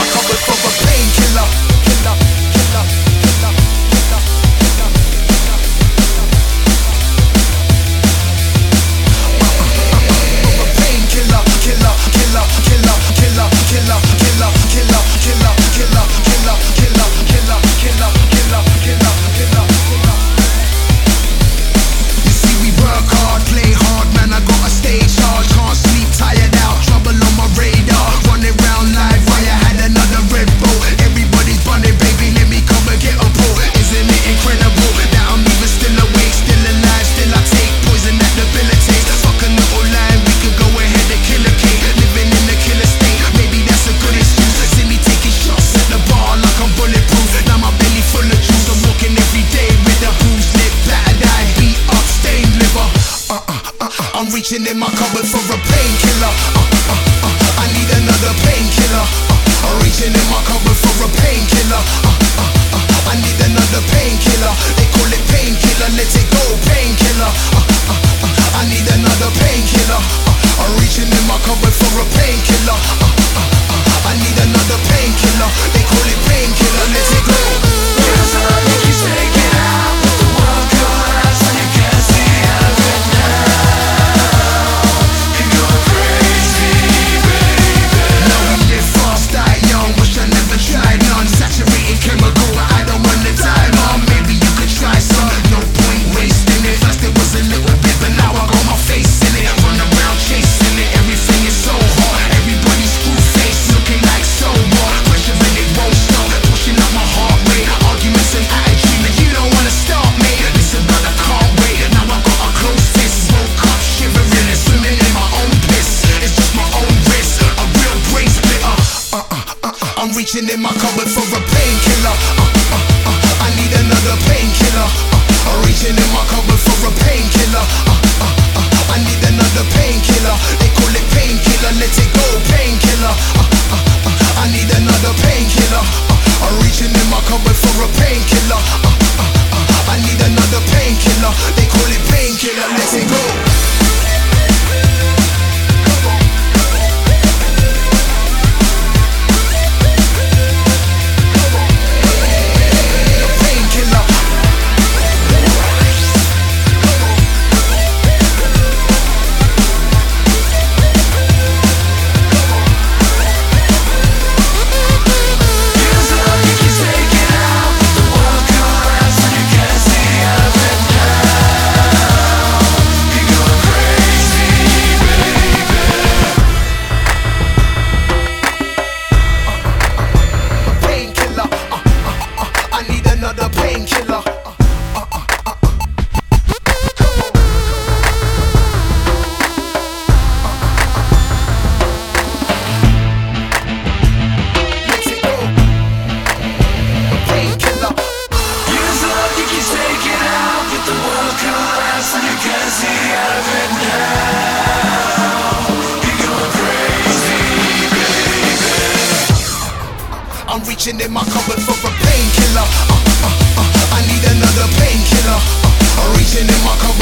my cupboard for a painkiller. Killer, killer, killer, killer, killer, killer, a painkiller, killer, killer, killer, killer, killer, killer, killer, killer, killer, killer, killer, killer, killer, killer, killer, killer, killer. You see, we work hard, play hard, man. I got a stay charge, can't sleep, tired out, trouble on my radar. Running round live, why I had another Red Bull. Everybody's bunning, baby, let me come and get a pull. Isn't it incredible that I'm even still awake, still alive, still I take poison that debilitates. Fuck a little line, we could go ahead and kill a cake. Living in the killer state, maybe that's a good excuse. See me taking shots at the bar like I'm bulletproof. Now my belly full of juice, I'm walking every day with a bruised lip, battered eye, beat up, stained liver. I'm reaching in my cupboard for a painkiller. I need another painkiller. I'm reaching in my cupboard for a painkiller. I need another painkiller. They call it painkiller, let it go, painkiller. I need another painkiller. I'm reaching in my cupboard for a painkiller. I need another painkiller. They call it painkiller, let it go. Cause I think he's taking out, but the world collapsed and you can't see out of it now. You're going crazy, baby. Now we live fast, die young, wish I never tried none. Saturated chemical, but I don't want to die, mom. Maybe you could try some, no point wasting it. First it was a little bit, but now I got my face in it. Run around chasing it, everything is so hard. Everybody screw face, looking like so what? Pressure and it won't stop, pushing up my heart rate. Arguments and attitude, and you don't wanna stop me. Listen, but I can't wait, now I got a close fist. Woke up shivering and swimming in my own piss. It's just my own wrist, a real brain splitter. I'm reaching in my cupboard for a painkiller. I need another painkiller. I'm reaching in my cupboard for a painkiller. I need another painkiller. They call it painkiller, let it go, painkiller. I need another painkiller. I'm reaching in my cupboard for a painkiller. I need another painkiller. They call it painkiller, let it go. Another painkiller. Let it go. Painkiller. Use love, you can take it out, but the world collapsed and you can't see out of it now. You're going crazy, baby. I'm reaching in my cupboard for a painkiller. I need another painkiller. I'm reaching in my cupboard